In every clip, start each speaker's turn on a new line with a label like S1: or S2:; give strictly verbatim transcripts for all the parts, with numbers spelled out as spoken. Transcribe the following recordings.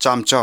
S1: จำเจ้า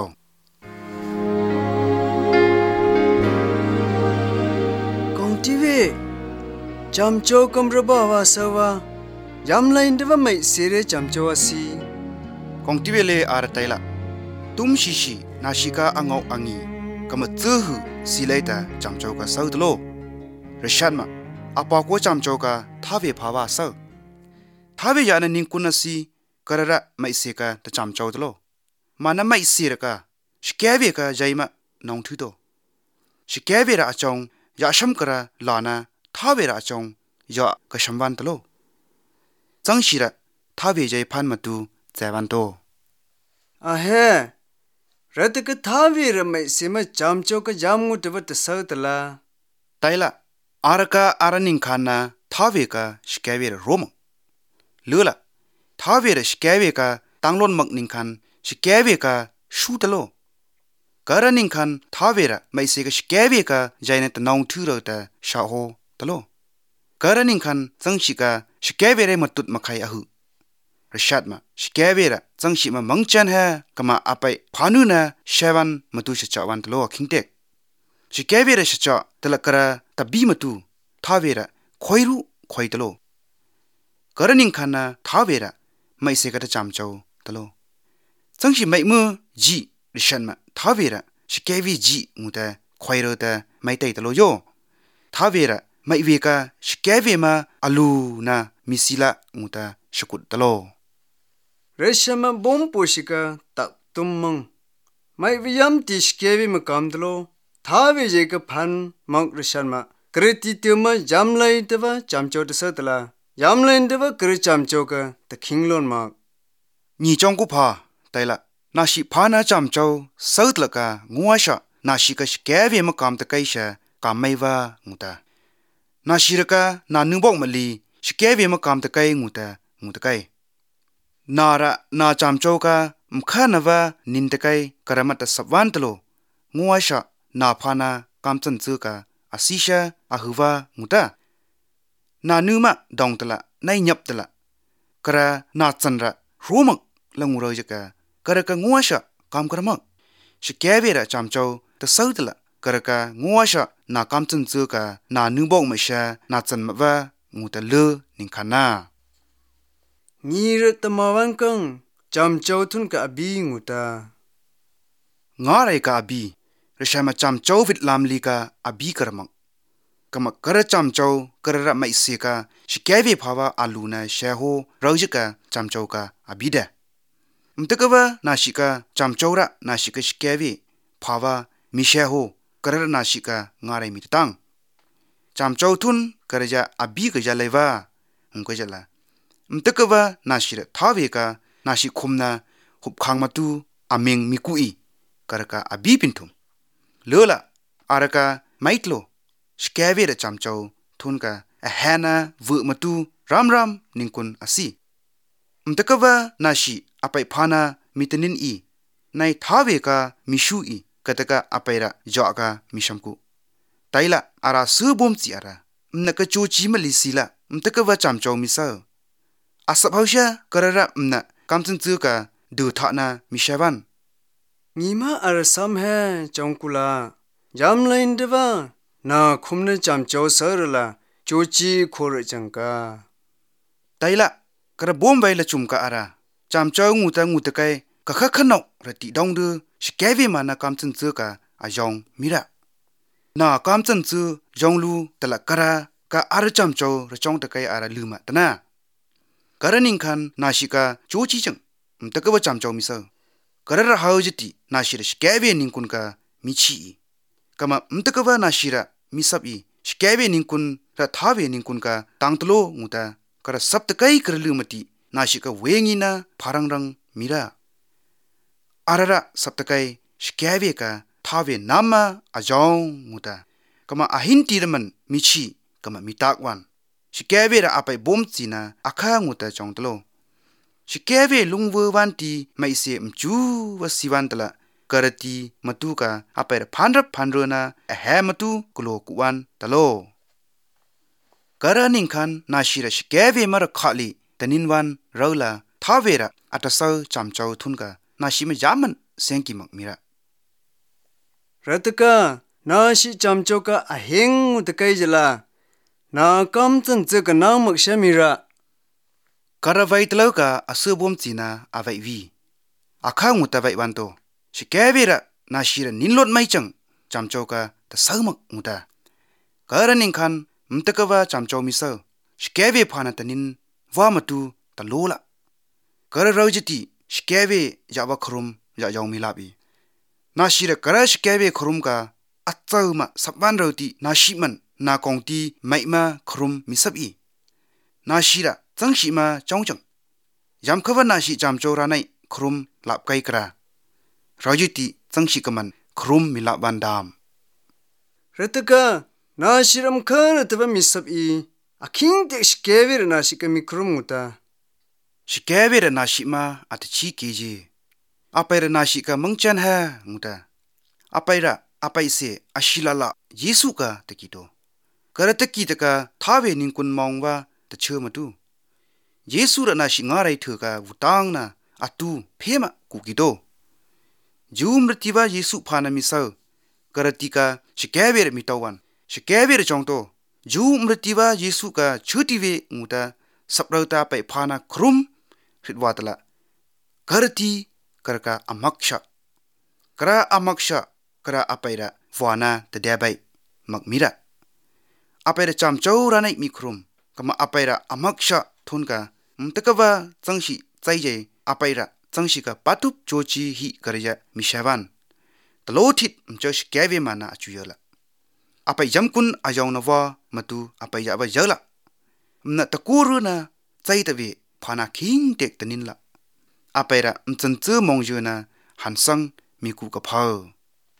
S2: ทีวีจำโจกมรบาวาสวายามไลน์เดว่าไม่เสียจำโจวสี
S1: กองทีวีเลอาร์ไตละตุ้มชิชินาชิกาอังเอาอังีก็มาเจอหือสิเลยแต่จำโจก็เศร้าตโลรชันมาอาปากว่าจำโจก็ท้าเวภาวะเศร้าท้าเวยานันนิงกุนสีกระระไม่เสียก็แต่จำโจตโลมานะไม่เสียก็สแกเวก็ใจมาน้องทุโตสแกเวระจงยาชมกระลานาท้าเวระจงยากระชมวันตโลจังชีระท้าเวใจพันมาดูใจวันโต
S2: อาเฮรัตก็ท้าเวระไม่เสียมาจำโจก็จำงูตวัดเศร้าตละ
S1: ไตละอารกาอารันิงขานาท้าเวกาสแกเวระโรมเลือละท้าเวระสแกเวกาตังลนมักนิงคันสแกเวกาชูตโลการนิงคันท้าเวระไม่เสียก็สแกเวกาใจในตะนองทื่อเราแต่ชาโฮตโลการนิงคันจังชิกาสแกเวระมาตุดมาใครอะหือรชัดมาสแกเวระจังชิมามังจันฮะก็มาอาไปพานุนะเชวันมาดูชะจาวันตโลคิงเด็กสแกเวระชะจาตละกระตะบีมาดูท้าเวระคอยรู้คอยตโลการนิงคันนะท้าเวระไม่เสียก็จะจำเจ้าตโลจังชิไม่มือจีรชันมาท้าเวระสแกเวจีงูแต่คอยรู้แต่ไม่ไต่ตโลโยท้าเวระไม่เวกาสแกเวมาอลูนะมิสิละงูแต่สกุดตโล
S2: เรชมาบอมปูชิกาตักตุมมังไม่วิยามติสแกเวมากำตโลท้าเวเจก็พันมังเรชันมากระติเตมาจำไลน์เดว่าจำโจตเสตละยามไลน์เดว่ากระจำโจก็ตะคิงลอนมาก
S1: นี่จงกุพาไตละนาชิพานาจำเจ้าเสตละกางัวชะนาชิกสแกเวมากำตะไกชะกำไม่ว่างูตานาชิรกานานุบอกมาลีสแกเวมากำตะไกงูตางูตะไกนาระนาจำโจกามขานาวานินตะไกกระมัตสวันตโลงัวชะนาพานากำจันซึกาอาศิชาอาหืวางูตานานุมะดองตละในยับตละกระนาจันระรู้มักละงูรอยจกากระกงัวชะกำกระมักสแกเวระจำโจตะเศร้าตละกระกงัวชะนากำจันซึกานานุบอกไม่ชานาจันมะวางูตะเลนิงขานา
S2: นี่รตมาวันกังจำโจทุนกับบีงูตาง
S1: าไรกาบีรชามาจำโจวิดลามลีกาอบีกระมังกำกระจำโจกระระไม่เสียกาสแกเวภาวะอาลูนาเชโฮเราจิกาจำโจกาอบีเดมตกว่านาชิกาจำโจระนาชิกสแกเวภาวะมิเชโฮกระระนาชิกางาไรมิตตังจำโจทุนกระจะอบีกจะเลวะงก็จะละมตกว่านาชิระท้าเวกานาชิคุมนาหุบขังมาตูอเมงมิกุอีกระกาอบีปินทุมเลอละอารกาไม่ตโลสแกเวระจำโจทุนกาอแฮนาวุมาตูรามรามนิงกุนอาศีมตกว่านาชิอไปพานามิตนินอีในท้าเวกามิชูอีกตกาอไประจอกามิชัมกุไตละอาราสือบอมจีอาระมนกโจจีมลิสีละมตกว่าจำโจมิซาอาศัพท์เชกระระมนะกำจันซึกาดูท่านามิเชวัน
S2: นี่มาอารสัมเฮจงกุลายามไลน์เดว่านาคุมนจำโจเสรละโจจีโครจังกา
S1: ไตละกระบอมไวละจุมกาอาราจำโจงูตางูตะไกกะขะขะนอกระติดองดูสแกเวมานากำจันซึกาอายองมิระนากำจันซึจงลูตะละกระกะอารจำโจระจงตะไกอาราลืมะตนะการนิงคันนาชิกาโจจีจังมตะกวะจำโจมิซากระระหาวจิตินาชิระสแกเวนิงคุนกามิชีกะมะมตะกวะนาชิระมิซับอีสแกเวนิงคุนระท้าเวนิงคุนกาตังตโลงูตากระซับตะไกกระลืมตินาชิกาเวงีนาพารังรังมิระอาระระซับตะไกสแกเวกาท้าเวนามาอาจองงูตากะมะอาหินตีระมันมิชีกะมะมิตากวันสแกเวระอาไปบอมจีนาอาคางูตาจองตโลสแกเวลุงเววันตีไม่เสียมจูวสิวันตละกระตีมาตูกาอาไปพันรับพันเรนาแฮมาตูกโลกวันตโลกระนิงคันนาชิระสแกเวมารขาลีตนินวันเราละท้าเวระอัตเซาจำเจ้าทุนกานาชิมยามัน sengki mak mira
S2: Rataka na shi chamchoka aheng utakai jala na kamtsan tsaka na makshamira
S1: kara vai tlau ka asu bom china avai vi akha nguta vai banto shikevira na shira ninlot mai chang chamchoka ta saumak nguta kara ningkhan mtakawa chamcho miso shikeve phana tanin wa matu ta lola kara raujiti shikeve yawa khrum ya yaw milabi na shira kara shikeve khrum ka atsauma sabban rauti na shiman na kongti maima khrum misabi na shira changshi ma chongchang yam khawa na shi chamcho ranai khrum lap kai kra raujiti changshi kaman khrum milap bandam
S2: Rataka na shiram khara taba misabi aking tek shikevir na shikami krum nguta
S1: shikevira na shima atchi keji apaira na shika mangchan ha nguta apaira apaise ashilala yesu ka takito karataki taka thawe ningkun maungwa ta chhematu yesu ra na shi ngarai thuka wutang na atu phema kukido jumrtiwa yesu phana misau karatika shikevira mitawan shikevira chongto jumrtiwa yesu ka chutiwe nguta saprauta pai phana khrum ritwatala karati karaka amaksha kara amaksha kara apaira wana tadebai makmira apaira chamchau ranai mikrum kama apaira amaksha thunka mtakawa changshi chaije apaira changshi ka patup chochi hi karya mishawan talothit mchosh keve mana achuyala apai jamkun ajawna wa matu apai yawa jala mna takuru na chaitawe phana king tek taninla apaira mchanchu mongjuna hansang miku ka phau